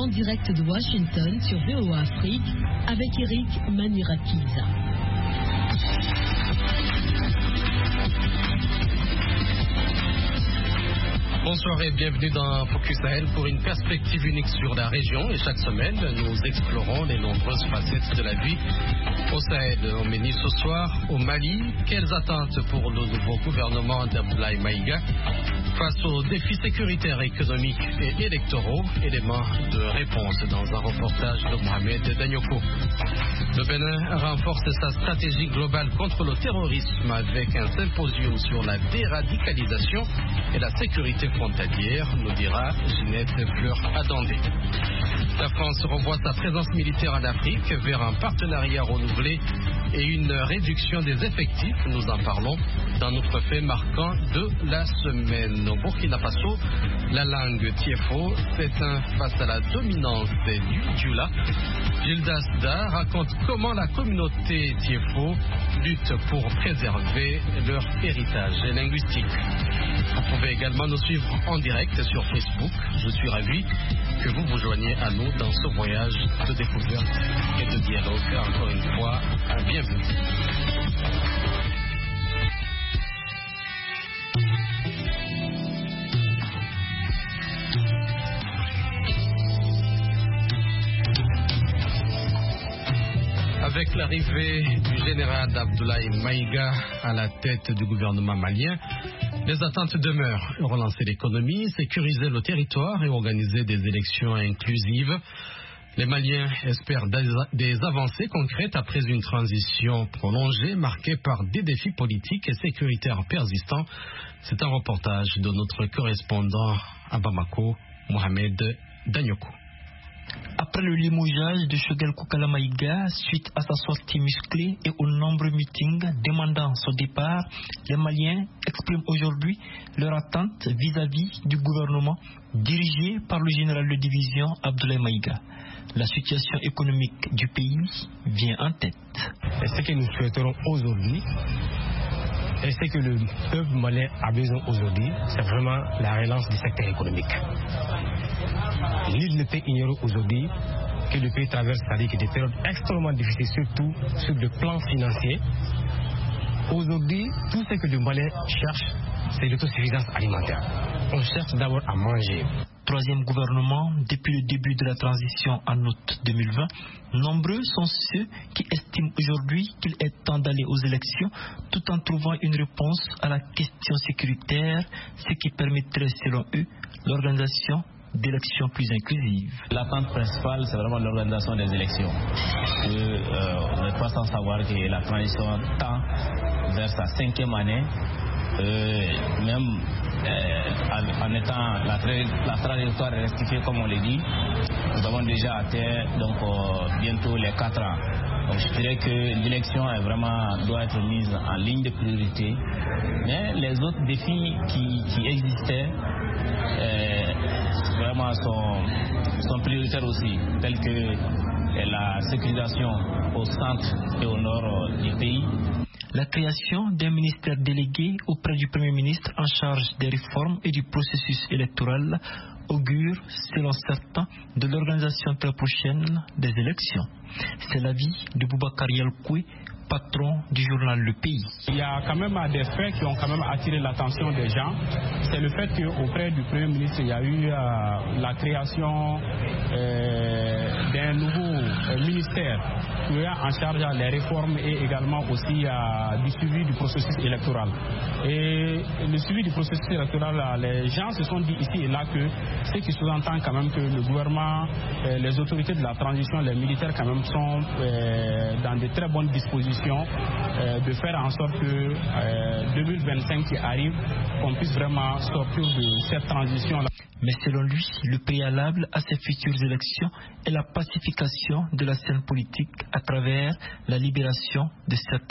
en direct de Washington sur VOA Afrique avec Eric Manirakiza. Bonsoir et bienvenue dans Focus Sahel pour une perspective unique sur la région. Et chaque semaine, nous explorons les nombreuses facettes de la vie au Sahel. On mène ce soir au Mali. Quelles attentes pour le nouveau gouvernement d'Abdoulaye Maïga face aux défis sécuritaires, économiques et électoraux? Éléments de réponse dans un reportage de Mohamed Danyoko. Le Bénin renforce sa stratégie globale contre le terrorisme avec un symposium sur la déradicalisation et la sécurité frontalière, nous dira Ginette Fleur-Adandé. La France revoit sa présence militaire en Afrique vers un partenariat renouvelé et une réduction des effectifs. Nous en parlons dans notre fait marquant de la semaine. Au Burkina Faso, la langue Tiefo s'éteint face à la dominance du Dioula. Gildas Da raconte comment la communauté Tiefo lutte pour préserver leur héritage linguistique. Vous pouvez également nous suivre en direct sur Facebook. Je suis ravi que vous vous joigniez à nous dans ce voyage de découverte et de dialogue. Encore une fois, bienvenue. Avec l'arrivée du général Abdoulaye Maïga à la tête du gouvernement malien, les attentes demeurent: relancer l'économie, sécuriser le territoire et organiser des élections inclusives. Les Maliens espèrent des avancées concrètes après une transition prolongée marquée par des défis politiques et sécuritaires persistants. C'est un reportage de notre correspondant à Bamako, Mohamed Danyoko. Après le limogeage de Choguel Koukala Maïga, suite à sa sortie musclée et aux nombreux meetings demandant son départ, les Maliens expriment aujourd'hui leur attente vis-à-vis du gouvernement dirigé par le général de division Abdoulaye Maïga. La situation économique du pays vient en tête. Et ce que nous souhaiterons aujourd'hui, et ce que le peuple malien a besoin aujourd'hui, c'est vraiment la relance du secteur économique. Nul ne peut ignorer aujourd'hui que le pays traverse des périodes extrêmement difficiles, surtout sur le plan financier. Aujourd'hui, tout ce que le Malien cherche, c'est l'autosuffisance alimentaire. On cherche d'abord à manger. Troisième gouvernement depuis le début de la transition en août 2020, nombreux sont ceux qui estiment aujourd'hui qu'il est temps d'aller aux élections tout en trouvant une réponse à la question sécuritaire, ce qui permettrait selon eux l'organisation d'élections plus inclusives. L'attente principale, c'est vraiment l'organisation des élections. On n'est pas sans savoir que la transition tend vers sa 5e année. Même en étant la trajectoire rectifiée comme on l'a dit, nous avons déjà atteint bientôt les 4 ans. Donc je dirais que l'élection doit être mise en ligne de priorité. Mais les autres défis qui existaient vraiment sont prioritaires aussi, tels que la sécurisation au centre et au nord du pays. La création d'un ministère délégué auprès du Premier ministre en charge des réformes et du processus électoral augure, selon certains, de l'organisation très prochaine des élections. C'est l'avis de Boubacar Yalkoué, patron du journal Le Pays. Il y a quand même des faits qui ont quand même attiré l'attention des gens. C'est le fait qu'auprès du Premier ministre, il y a eu la création d'un nouveau ministère qui est en charge des réformes et également aussi du suivi du processus électoral. Et le suivi du processus électoral, les gens se sont dit ici et là que ce qui sous-entend quand même que le gouvernement, les autorités de la transition, les militaires quand même sont dans de très bonnes dispositions de faire en sorte que 2025 qui arrive, qu'on puisse vraiment sortir de cette transition-là. Mais selon lui, le préalable à ces futures élections est la pacification de la scène politique à travers la libération de certains